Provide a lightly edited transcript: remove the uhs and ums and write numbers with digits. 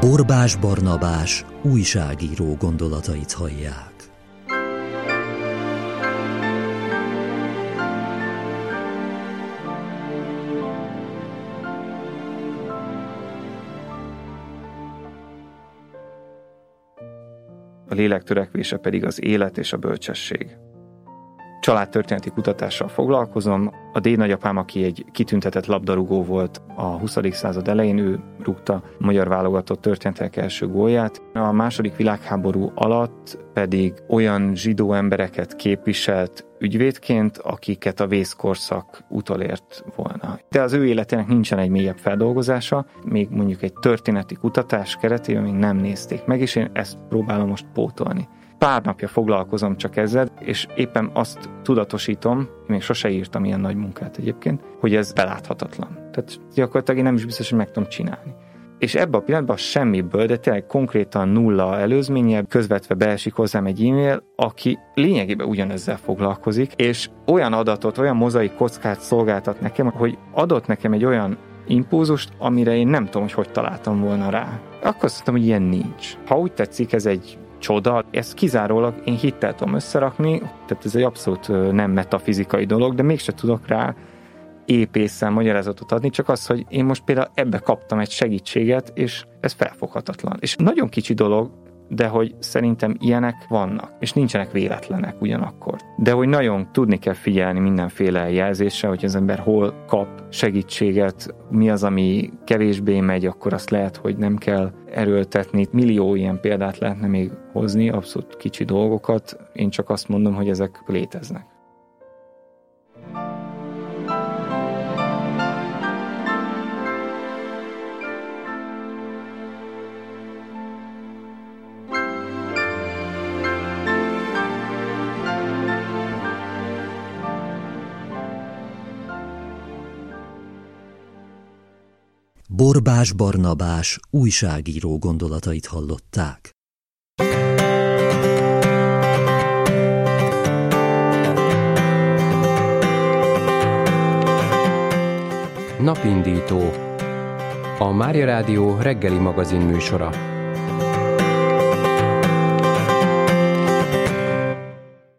Borbás Barnabás újságíró gondolatait hallják. A lélek törekvése pedig az élet és a bölcsesség. Családtörténeti kutatással foglalkozom. A dédnagyapám, aki egy kitüntetett labdarúgó volt a 20. század elején, ő rúgta a magyar válogatott történetek első gólját. A második világháború alatt pedig olyan zsidó embereket képviselt ügyvédként, akiket a vészkorszak utolért volna. De az ő életének nincsen egy mélyebb feldolgozása, még mondjuk egy történeti kutatás keretében még nem nézték meg, és én ezt próbálom most pótolni. Pár napja foglalkozom csak ezzel, és éppen azt tudatosítom, még sose írtam ilyen nagy munkát egyébként, hogy ez beláthatatlan. Tehát gyakorlatilag én nem is biztos, hogy meg tudom csinálni. És ebben a pillanatban semmiből, de tényleg konkrétan nulla előzménnyel közvetve beesik hozzám egy e-mail, aki lényegében ugyanezzel foglalkozik, és olyan adatot, olyan mozaik kockát szolgáltat nekem, hogy adott nekem egy olyan impulzust, amire én nem tudom, hogy találtam volna rá. Akkor azt mondtam, hogy ilyen nincs. Ha úgy tetszik, ez egy csoda, ezt kizárólag én hittel tudom összerakni, tehát ez egy abszolút nem metafizikai dolog, de mégse tudok rá épészen magyarázatot adni, csak az, hogy én most például ebbe kaptam egy segítséget, és ez felfoghatatlan. És nagyon kicsi dolog, de hogy szerintem ilyenek vannak, és nincsenek véletlenek ugyanakkor. De hogy nagyon tudni kell figyelni mindenféle jelzésre, hogy az ember hol kap segítséget, mi az, ami kevésbé megy, akkor azt lehet, hogy nem kell erőltetni. Millió ilyen példát lehetne még hozni, abszolút kicsi dolgokat. Én csak azt mondom, hogy ezek léteznek. Borbás Barnabás újságíró gondolatait hallották. Napindító. A Mária Rádió reggeli magazin műsora.